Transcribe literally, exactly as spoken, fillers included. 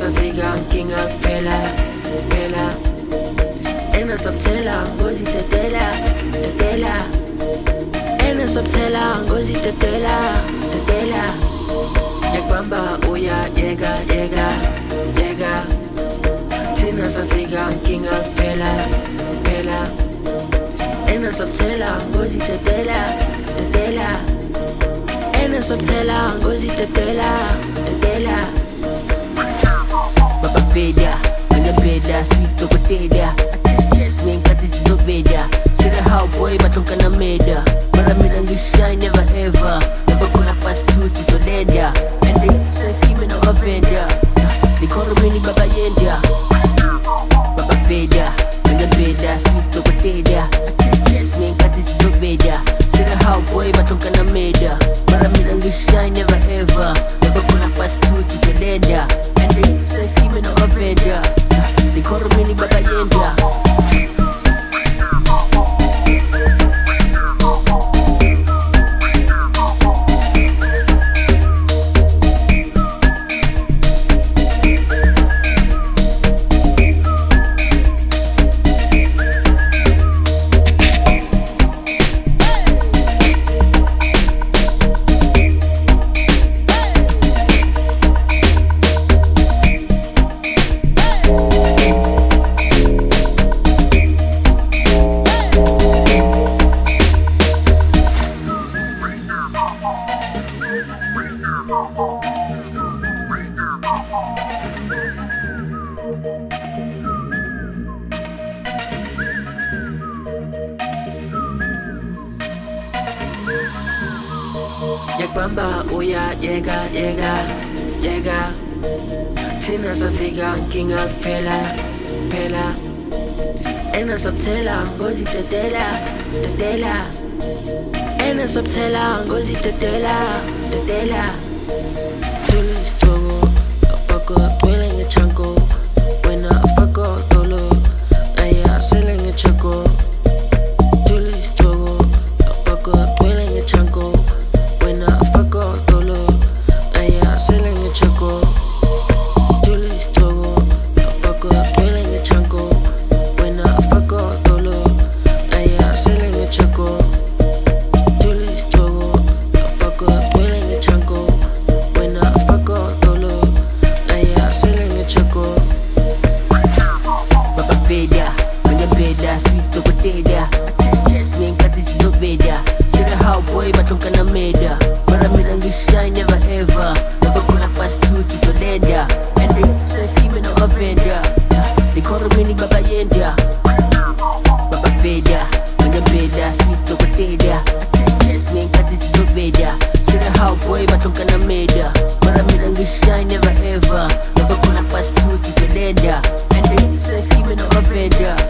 safika nkinga kuphela phela enasaphela ngozi tetela tetela enasaphela ngozi tetela tetela yakwamba uya yeka yeka yeka thina safika nkinga kuphela phela enasaphela ngozi tetela tetela enasaphela ngozi tetela tetela Baba Veda, Manya Veda, sweet Tokotedia Ngenkati sizovedia Shira how boy batonka na meda Marami lang shine never ever Never gonna pass through sizolendia And they say scheming on my vendor They call me Baba Yendia Baba Veda, Manya Veda, sweet Tokotedia Ngenkati sizovedia Shira how boy batonka na meda Marami lang shine never ever Never gonna pass through sizolendia And they say scheming on my vendor They call me Baba Yendia yakwamba uya yeka yeka yeka thina safika nkinga kuphela phela enasaphela ngozi tetela tetela enasaphela ngozi tetela tetela tulistoko apako twele ngechanko wena afako tolo aya sele ngechako tulistoko apako twele ngechanko wena afako tolo aya sele ngechako tulistoko apako twele ngechanko wena afako tolo aya sele ngechako tulistoko apako twele ngechanko wena afako tolo aya sele ngechako Baba Veda, Manya Veda, sweet Tokotedia Ngenkati sizovedia Shira how boy batonka na meda Marami lang shine never ever Never gonna pass through sizolendia And they say scheming on my vendor They call me Baba Yendia Baba Veda, Manya Veda, sweet Tokotedia Ngenkati sizovedia Shira how boy batonka na meda Marami lang shine never ever Never gonna pass through sizolendia And they say scheming on my vendor